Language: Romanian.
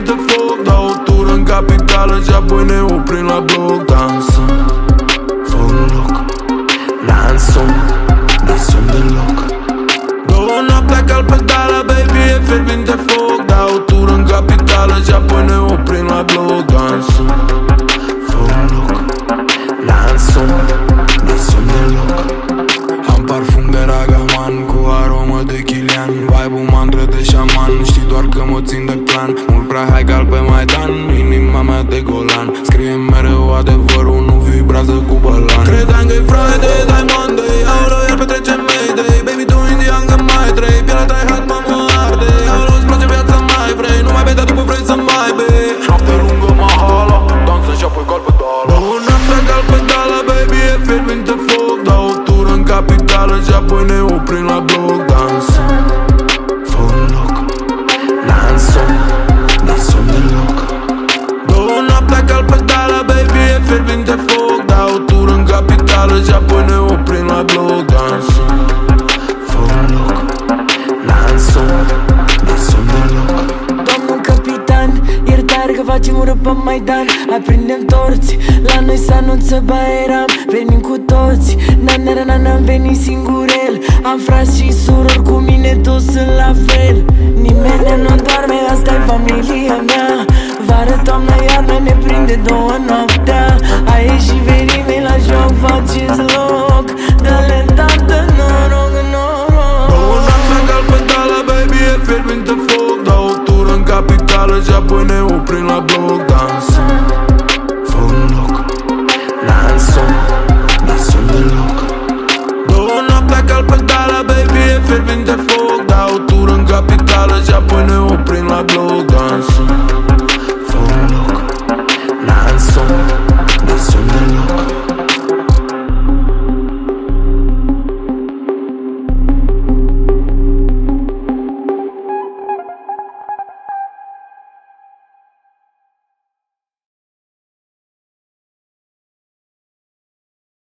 fierbinte foc. Dau o tură în capitală și apoi ne oprim la bloc. Dansăm, fă un loc, dansăm deloc. Două noaptea cal pedala, baby, e fierbinte foc. Dau o tură în capitală și apoi ne oprim la bloc. Dansăm, fă un loc, dansăm deloc. Am parfum de Ragaman cu aromă de Kilian, vibe-ul mantră de șaman, știi doar că mă țin de plan. Mult prea hai cal pe Maidan, inima mea de Golan. Scrie mereu adevărul, nu vibrează cu bălan. Credeam că-i Friday, dai Monday, aoleu, iar petrecem Mayday. Baby, tu indian că mai trei, pielea ta-i hot, mă arde. Aoleu, îți place viața, mai vrei, nu mai vedea după vrei să mai bei. Șapte lungă mahala, dansă și apoi cal pedala. Două noaptea cal pedala, baby, e fierbinte foc. Dau o tură în capitală și apoi ne oprim la bloc. Dansăm, fă un loc, dansăm deloc. Două noaptea cal pedala, baby, e fierbinte foc. Dau o tură în capitală și apoi ne oprim la bloc. Dansăm, fă un loc, dansăm deloc. Domnul capitan, iertare că facem ură pe Maidan. Aprindem torți, la noi se anunță Baeram. Venim cu toți, n-am venit singurel. Am frați și surori, cu mine toți sunt la fel. Nimeni nu doarme, asta-i familia mea. Vară, toamnă, iarnă, ne prinde două noaptea. A ieșit venime la joc, faceți loc. Dă-le tată, noroc. Două noaptea cal pedala, baby, e fierbinte foc. Dau o tură în capitală și apoi ne oprim la bloc.